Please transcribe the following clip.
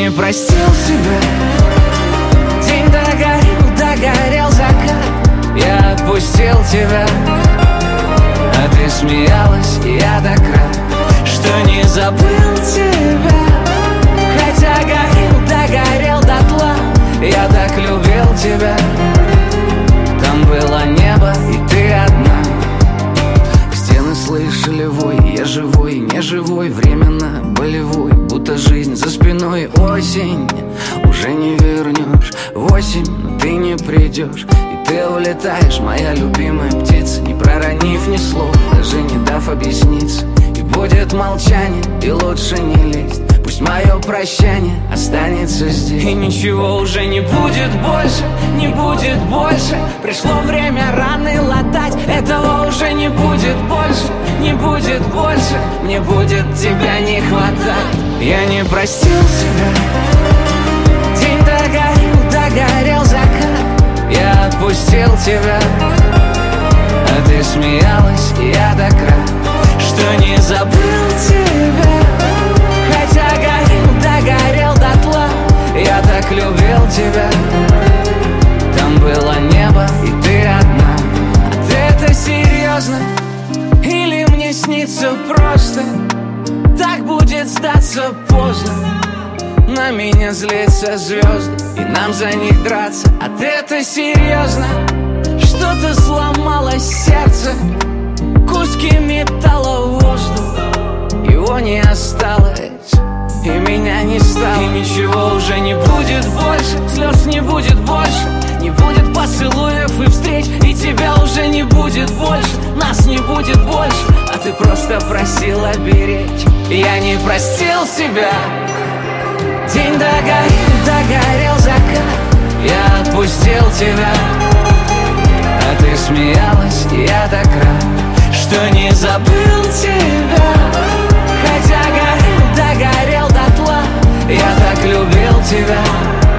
не простил себя. День догорел закат, я отпустил тебя, а ты смеялась, и я так рад, что не забыл тебя. Хотя догорел дотла, я так любил тебя. Там было небо, и ты одна. Стены слышали вой, я живой, не живой, временно болевой, будто жизнь за спиной. Осень, уже не вернешь, 8, но ты не придешь. И ты улетаешь, моя любимая птица, не проронив ни слова, даже не дав объясниться. И будет молчание, и лучше не лезть. Пусть мое прощание останется здесь. И ничего уже не будет больше, не будет больше. Пришло время раны латать, этого уже не будет больше, не будет больше. Мне будет тебя не хватать. Я не простил себя. День догорел закат, я отпустил тебя, а ты смеялась, и я так рад, что не забыл тебя. Хотя догорел дотла, я так любил тебя. Там было небо, и ты одна. А ты это серьезно? Или мне снится просто? Так будет сдаться поздно. На меня злятся звезды, и нам за них драться. А ты это серьезно? Что-то сломалось сердце, куски металла в воздух. Его не осталось, и меня не стало. И ничего уже не будет больше, слез не будет больше, не будет поцелуев и встреч, и тебя уже не будет больше, нас не будет больше, а ты просто просила беречь. Я не простил себя. День догорел закат, я отпустил тебя, а ты смеялась, и я так рад, что не забыл тебя. Хотя догорел дотла, я так любил тебя.